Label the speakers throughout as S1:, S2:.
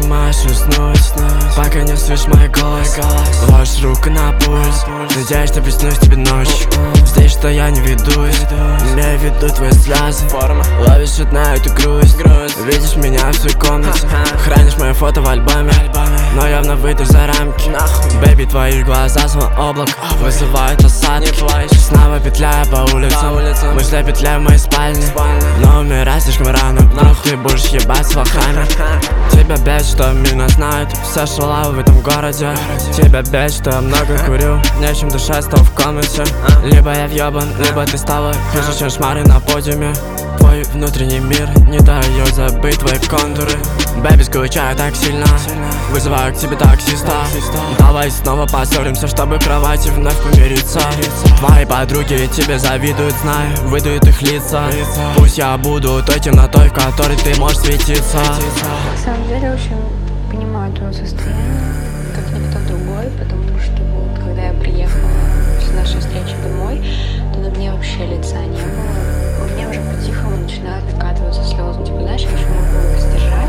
S1: не можешь уснуть, пока не слышишь мой голос. Ложишь руку на пульс, надеюсь, что приснусь тебе ночью. Здесь, что я не ведусь, имею в виду твои слезы. Ловишь одна эту грусть, видишь меня в своей комнате. Хранишь мое фото в альбоме, но явно выйдешь за рамки. Бэби, твои глаза словно облак, вызывают осадки. Снова петляя по улицам, мысли петляя в моей спальне. Но умирать слишком рано, вдруг ты будешь ебать с волками. Тебя бесит, что меня знают все шалавы в этом городе. Тебя бесит, что я много курю, нечем дышать, стал в комнате. Либо я въебан, либо ты стала хуже, чем шмары на подиуме. Твой внутренний мир не дает забыть твои контуры. Бэби, скучаю так сильно, вызываю к тебе таксиста. Давай снова поссоримся, чтобы в кровати вновь помириться. Твои подруги тебе завидуют, знаю, выдают их лица. Пусть я буду той темнотой, в которой ты можешь светиться.
S2: На самом деле очень понимаю твое состояние, как никто другой, потому что вот когда я приехала после нашей встречи домой, то на мне вообще лица не было. У меня уже по-тихому начинают накатываться слезы. Типа, знаешь, я еще могу их сдержать.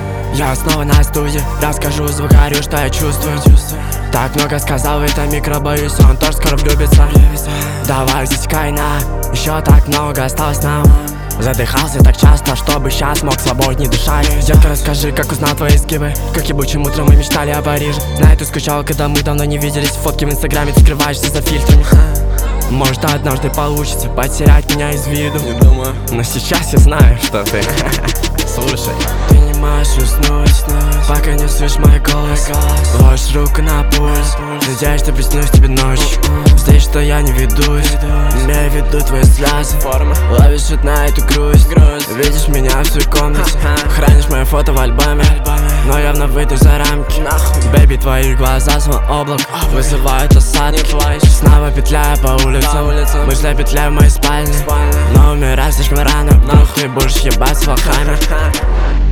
S1: Я снова на студии, расскажу звукарю, что я чувствую. Так много сказал в этом микро, боюсь, он тоже скоро влюбится. Давай засекай на, еще так много осталось нам. Задыхался так часто, чтобы сейчас мог свободнее дышать. Детка, расскажи, как узнал твои изгибы, как ебучим утром мы мечтали о Париже. Знаю, ты скучала, когда мы давно не виделись. Фотки в инстаграме, ты скрываешься за фильтрами. Может, однажды получится потерять меня из виду. Не думаю, но сейчас я знаю, что ты. Слушай, ты не можешь уснуть, пока не слышишь мой голос. Ложишь руку на пульс, надеюсь, что приснусь тебе ночью. Здесь, что я не ведусь, имею в виду твои слезы. Ловишь одна эту грусть, видишь меня в своей комнате. Хранишь мое фото в альбоме, но явно выйдешь за рамки. Бэби, твои глаза словно облак, вызывают осадки. Снова петляя по улицам, мысли петляя в моей спальне. Но умирать слишком рано, вдруг ты будешь ебать с волками.